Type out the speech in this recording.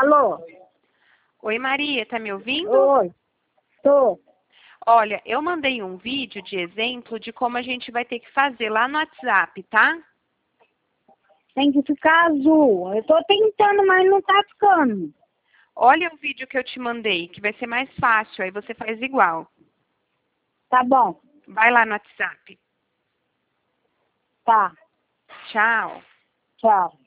Alô? Oi, Maria, tá me ouvindo? Oi. Tô. Olha, eu mandei um vídeo de exemplo de como a gente vai ter que fazer lá no WhatsApp, tá? Tem que ficar azul. Eu tô tentando, mas não tá ficando. Olha o vídeo que eu te mandei, que vai ser mais fácil, aí você faz igual. Tá bom. Vai lá no WhatsApp. Tá. Tchau. Tchau.